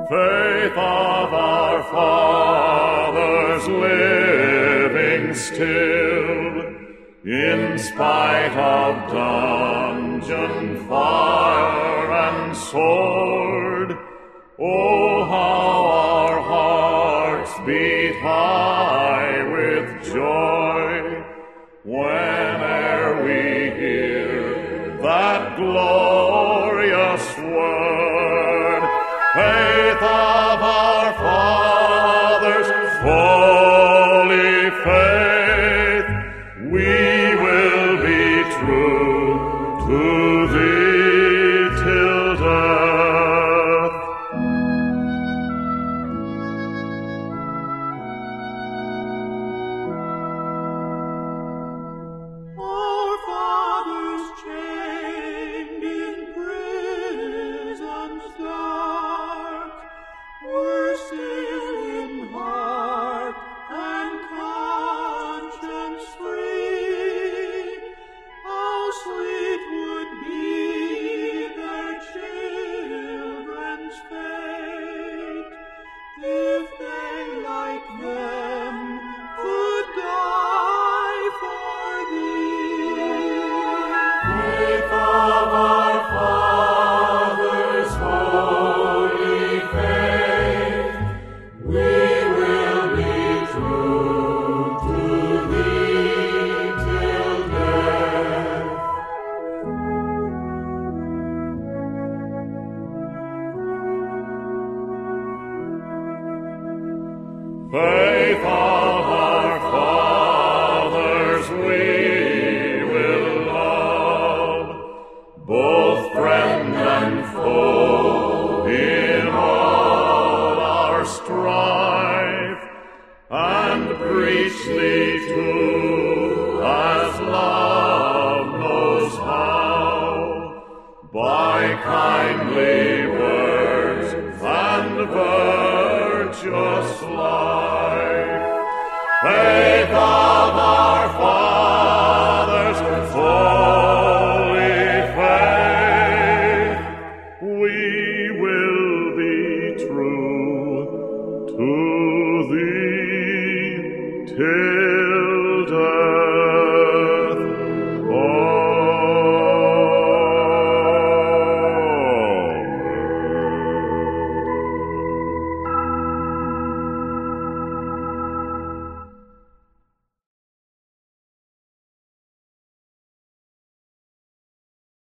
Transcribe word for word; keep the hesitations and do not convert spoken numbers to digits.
Faith of our fathers living still, in spite of dungeon, fire, and sword. Oh, how our hearts beat high with joy whene'er we hear that glorious word. Faith of our fathers, holy faith, we will be true to thee till death. Our fathers chained in prisons dark were still in heart and conscience free. How sweet would be their children's fate if they, like them, could die for thee. Faith of our fathers, holy faith, we will be true to thee till death. Faith of our fathers we will love, both friend and foe in all our strife, and preach thee too as love knows how, by kindly words and virtuous life. Faith of our fathers,